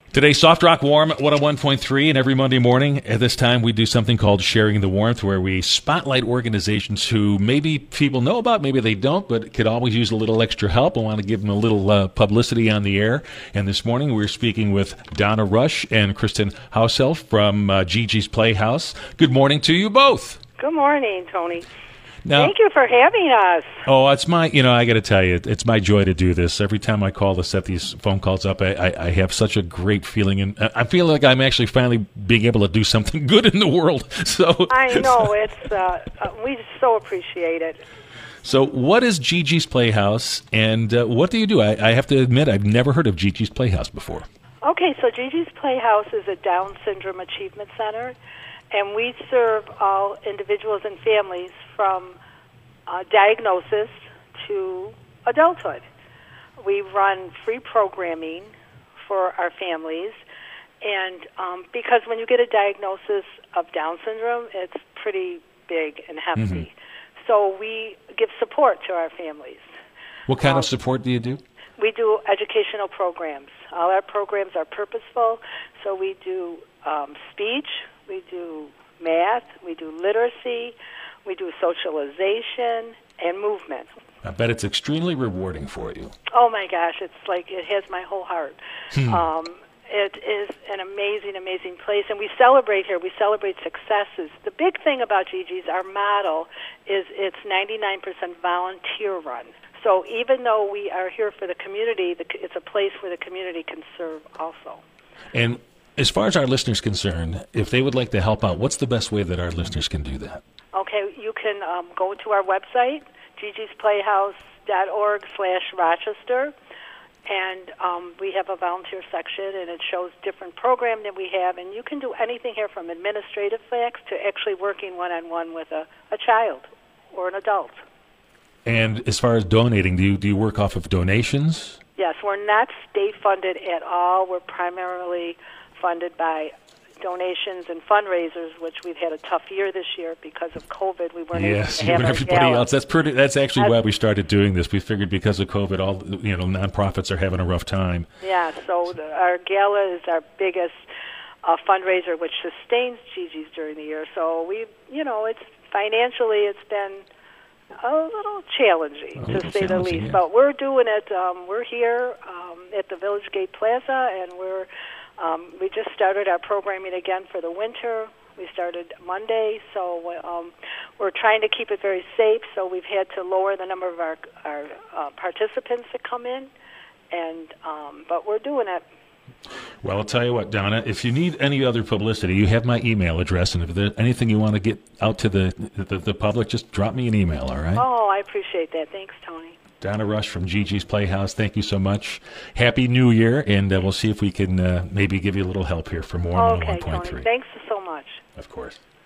Today, Soft Rock Warm 101.3, and every Monday morning at this time we do something called Sharing the Warmth, where we spotlight organizations who maybe people know about, maybe they don't, but could always use a little extra help. I want to give them a little publicity on the air. And this morning we're speaking with Donna Rush and Kristen Hauself from Gigi's Playhouse. Good morning to you both. Good morning, Tony. Now, thank you for having us. Oh, it's my, I got to tell you, it's my joy to do this. Every time I call to set these phone calls up, I have such a great feeling, and I feel like I'm actually finally being able to do something good in the world. So I know, we so appreciate it. So what is Gigi's Playhouse, and what do you do? I have to admit, I've never heard of Gigi's Playhouse before. Okay, so Gigi's Playhouse is a Down Syndrome Achievement Center, and we serve all individuals and families from diagnosis to adulthood. We run free programming for our families, and because when you get a diagnosis of Down syndrome, it's pretty big and hefty. Mm-hmm. So we give support to our families. What kind of support do you do? We do educational programs. All our programs are purposeful, so we do speech, we do math, we do literacy, we do socialization and movement. I bet it's extremely rewarding for you. Oh my gosh, it's like it has my whole heart. It is an amazing, amazing place, and we celebrate here. We celebrate successes. The big thing about Gigi's, our model, is it's 99% volunteer run. So even though we are here for the community, it's a place where the community can serve also. And as far as our listeners are concerned, if they would like to help out, what's the best way that our listeners can do that? Okay, you can go to our website, gigisplayhouse.org/Rochester, and we have a volunteer section, and it shows different programs that we have, and you can do anything here from administrative facts to actually working one-on-one with a child or an adult. And as far as donating, do you work off of donations? Yes, we're not state-funded at all. We're primarily funded by donations and fundraisers, which we've had a tough year this year because of COVID. We weren't able to have everybody else. That's actually why we started doing this. We figured because of COVID, all nonprofits are having a rough time. Yeah, so our gala is our biggest fundraiser, which sustains Gigi's during the year. So it's financially it's been a little challenging, to say the least. Yeah. But we're doing it. We're here at the Village Gate Plaza, and we just started our programming again for the winter. We started Monday, so we're trying to keep it very safe. So we've had to lower the number of our participants that come in, but we're doing it. Well, I'll tell you what, Donna, if you need any other publicity, you have my email address, and if there's anything you want to get out to the public, just drop me an email, all right? Oh, I appreciate that. Thanks, Tony. Donna Rush from Gigi's Playhouse, thank you so much. Happy New Year, and we'll see if we can maybe give you a little help here for more on 101.3. Tony, thanks so much. Of course.